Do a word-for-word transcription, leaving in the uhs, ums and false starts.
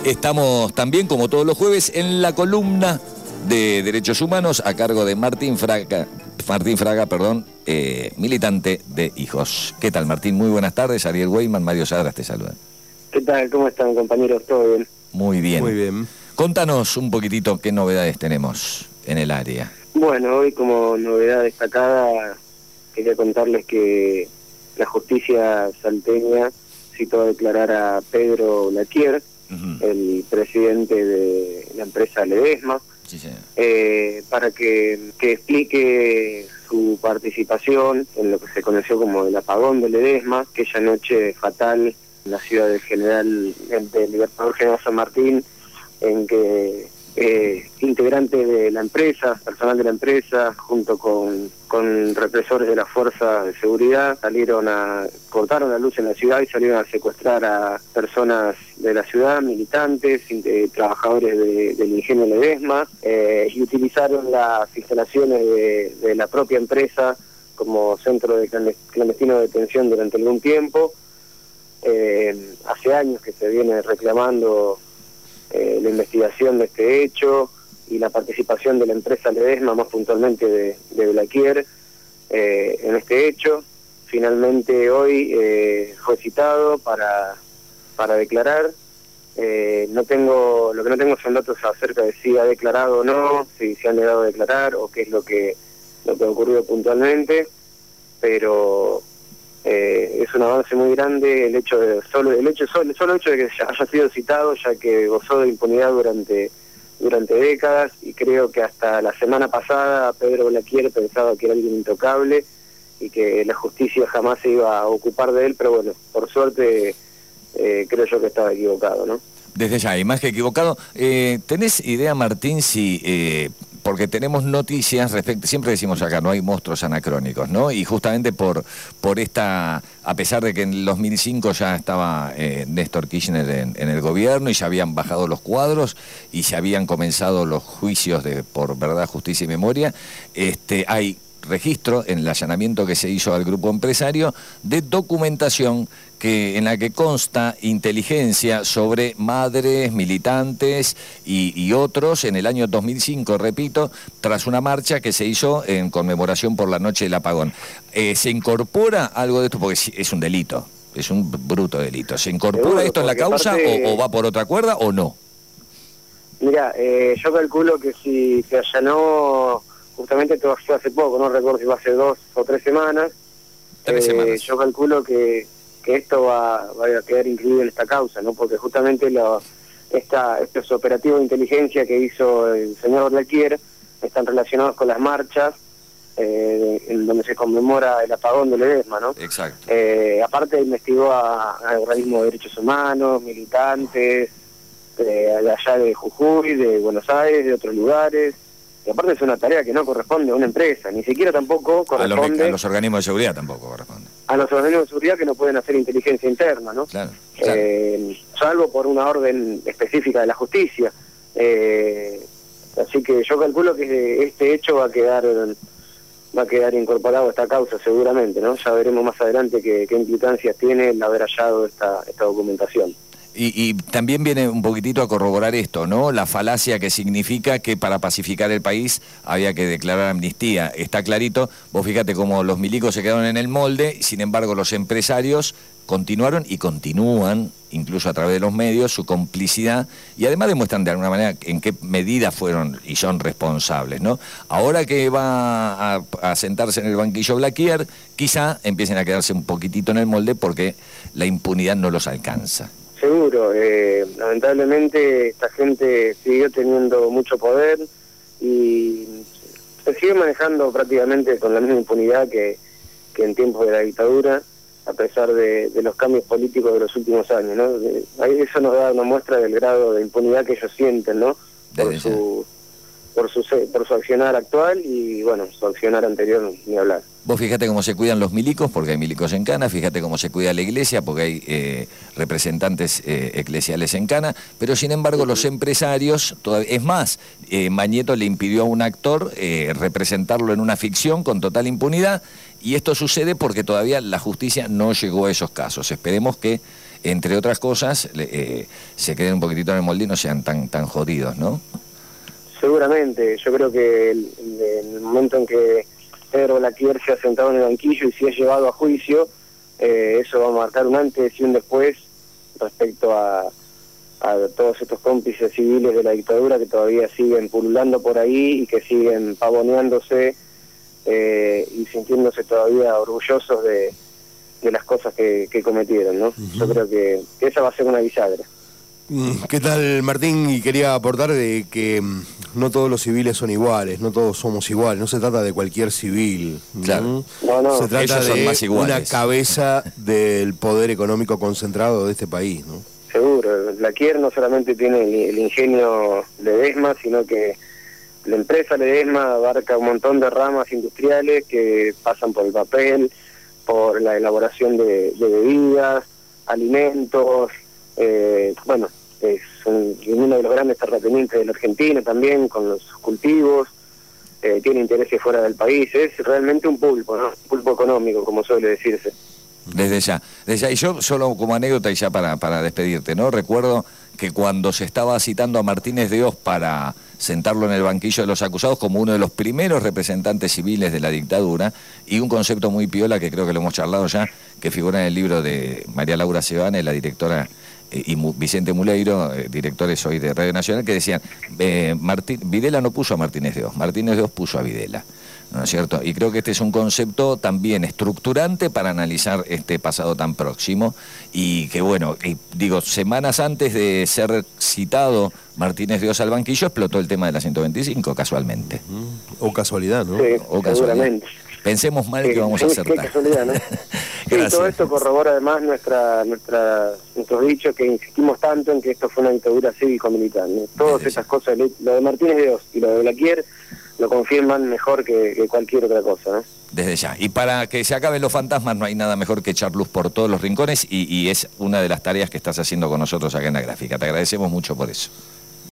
Estamos también, como todos los jueves, en la columna de Derechos Humanos a cargo de Martín Fraga, Martín Fraga, perdón, eh, militante de Hijos. ¿Qué tal, Martín? Muy buenas tardes. Ariel Weyman, Mario Sadras te saludan. ¿Qué tal? ¿Cómo están, compañeros? ¿Todo bien? Muy bien. Muy bien. Contanos un poquitito qué novedades tenemos en el área. Bueno, hoy como novedad destacada quería contarles que la justicia salteña citó a declarar a Pedro Laquier, uh-huh. el presidente de la empresa Ledesma, sí, sí. Eh, para que, que explique su participación en lo que se conoció como el apagón de Ledesma, aquella noche fatal en la ciudad del General, del Libertador General San Martín, en que eh, integrantes de la empresa, personal de la empresa, junto con, con represores de las fuerzas de seguridad, salieron a, cortaron la luz en la ciudad y salieron a secuestrar a personas de la ciudad, militantes, eh, trabajadores de, del ingenio Ledesma, eh, y utilizaron las instalaciones de, de la propia empresa como centro de clandestino de detención durante algún tiempo. Eh, hace años que se viene reclamando eh, la investigación de este hecho y la participación de la empresa Ledesma, más puntualmente de, de Laquier, eh, en este hecho. Finalmente hoy eh, fue citado para, para declarar. Eh, no tengo, lo que no tengo son datos acerca de si ha declarado o no, si se han negado a declarar o qué es lo que, lo que ha ocurrido puntualmente, pero Eh, es un avance muy grande el hecho de solo el hecho solo, solo hecho de que haya sido citado, ya que gozó de impunidad durante durante décadas, y creo que hasta la semana pasada Pedro Laquier pensaba que era alguien intocable y que la justicia jamás se iba a ocupar de él, pero bueno, por suerte eh, creo yo que estaba equivocado, ¿no? Desde ya, y más que equivocado, eh, ¿tenés idea, Martín, si... Eh... porque tenemos noticias respecto, siempre decimos acá, no hay monstruos anacrónicos, ¿no? Y justamente por por esta, a pesar de que en dos mil cinco ya estaba eh, Néstor Kirchner en, en el gobierno y ya habían bajado los cuadros y se habían comenzado los juicios de por verdad, justicia y memoria, este, hay registro en el allanamiento que se hizo al grupo empresario de documentación que en la que consta inteligencia sobre madres, militantes y, y otros en el año dos mil cinco, repito, tras una marcha que se hizo en conmemoración por la noche del apagón. Eh, ¿Se incorpora algo de esto? Porque es un delito, es un bruto delito. ¿Se incorpora Seguro, esto en la causa parte... o, o va por otra cuerda o no? Mira, eh, yo calculo que si se allanó... Justamente esto fue hace poco, no recuerdo si fue hace dos o tres semanas. Tres eh, semanas. Yo calculo que, que esto va, va a quedar incluido en esta causa, ¿no? Porque justamente lo, esta, estos operativos de inteligencia que hizo el señor Laquier están relacionados con las marchas eh, en donde se conmemora el apagón de Ledesma, ¿no? Exacto. Eh, aparte investigó a, a organismos de derechos humanos, militantes, de, de allá de Jujuy, de Buenos Aires, de otros lugares. Y aparte es una tarea que no corresponde a una empresa, ni siquiera tampoco corresponde... A los, a los organismos de seguridad tampoco corresponde. A los organismos de seguridad que no pueden hacer inteligencia interna, ¿no? Claro, claro. Eh, salvo por una orden específica de la justicia. Eh, así que yo calculo que este hecho va a quedar va a quedar incorporado a esta causa seguramente, ¿no? Ya veremos más adelante qué, qué implicancias tiene el haber hallado esta, esta documentación. Y, y también viene un poquitito a corroborar esto, ¿no? La falacia que significa que para pacificar el país había que declarar amnistía. Está clarito, vos fíjate cómo los milicos se quedaron en el molde, sin embargo los empresarios continuaron y continúan, incluso a través de los medios, su complicidad y además demuestran de alguna manera en qué medida fueron y son responsables, ¿no? Ahora que va a, a sentarse en el banquillo Laquier, quizá empiecen a quedarse un poquitito en el molde porque la impunidad no los alcanza. Seguro, eh, lamentablemente esta gente siguió teniendo mucho poder y se sigue manejando prácticamente con la misma impunidad que, que en tiempos de la dictadura, a pesar de, de los cambios políticos de los últimos años, ¿no? Ahí eso nos da una muestra del grado de impunidad que ellos sienten, ¿no? Por su, por su, por su accionar actual y, bueno, su accionar anterior, ni hablar. Vos fíjate cómo se cuidan los milicos, porque hay milicos en Cana, fíjate cómo se cuida la iglesia, porque hay eh, representantes eh, eclesiales en Cana, pero sin embargo los empresarios, todavía, es más, eh, Mañeto le impidió a un actor eh, representarlo en una ficción con total impunidad, y esto sucede porque todavía la justicia no llegó a esos casos. Esperemos que entre otras cosas, eh, se queden un poquitito en el molde y no sean tan, tan jodidos, ¿no? Seguramente, yo creo que el, el, el momento en que Pedro Blaquier se ha sentado en el banquillo y se ha llevado a juicio, eh, eso va a marcar un antes y un después respecto a, a todos estos cómplices civiles de la dictadura que todavía siguen pululando por ahí y que siguen pavoneándose eh, y sintiéndose todavía orgullosos de, de las cosas que, que cometieron, ¿no? Uh-huh. Yo creo que, que esa va a ser una bisagra. ¿Qué tal, Martín? Y quería aportar de que no todos los civiles son iguales, no todos somos iguales, no se trata de cualquier civil. Claro. No, no. Se trata Ellos son de más iguales. una cabeza del poder económico concentrado de este país, ¿no? Seguro. Blaquier no solamente tiene el, el ingenio Ledesma, sino que la empresa Ledesma abarca un montón de ramas industriales que pasan por el papel, por la elaboración de, de bebidas, alimentos, eh, bueno, es un, uno de los grandes terratenientes de la Argentina también, con los cultivos, eh, tiene intereses fuera del país, es realmente un pulpo, ¿no? Un pulpo económico, como suele decirse. Desde ya, desde ya. Y yo solo como anécdota y ya para, para despedirte, ¿no? Recuerdo que cuando se estaba citando a Martínez de Oz para sentarlo en el banquillo de los acusados como uno de los primeros representantes civiles de la dictadura, y un concepto muy piola que creo que lo hemos charlado ya, que figura en el libro de María Laura Sebane, la directora, eh, y Vicente Muleiro, eh, directores hoy de Radio Nacional, que decían, eh, Martín, Videla no puso a Martínez de Oz, Martínez de Oz puso a Videla. ¿No es cierto? Y creo que este es un concepto también estructurante para analizar este pasado tan próximo y que, bueno, y digo, semanas antes de ser citado Martínez de Oz al banquillo explotó el tema de la ciento veinticinco, casualmente. O casualidad, ¿no? Sí, o casualidad. Seguramente. Pensemos mal sí, que vamos sí, a acertar. Qué casualidad, ¿no? Sí, todo esto corrobora además nuestra, nuestra, nuestros dichos que insistimos tanto en que esto fue una dictadura cívico-militar, ¿no? Todas Desde estas ya. cosas, lo de Martínez de Oz y lo de Blaquier, lo confirman mejor que, que cualquier otra cosa, ¿no? Desde ya. Y para que se acaben los fantasmas no hay nada mejor que echar luz por todos los rincones y, y es una de las tareas que estás haciendo con nosotros acá en La Gráfica. Te agradecemos mucho por eso.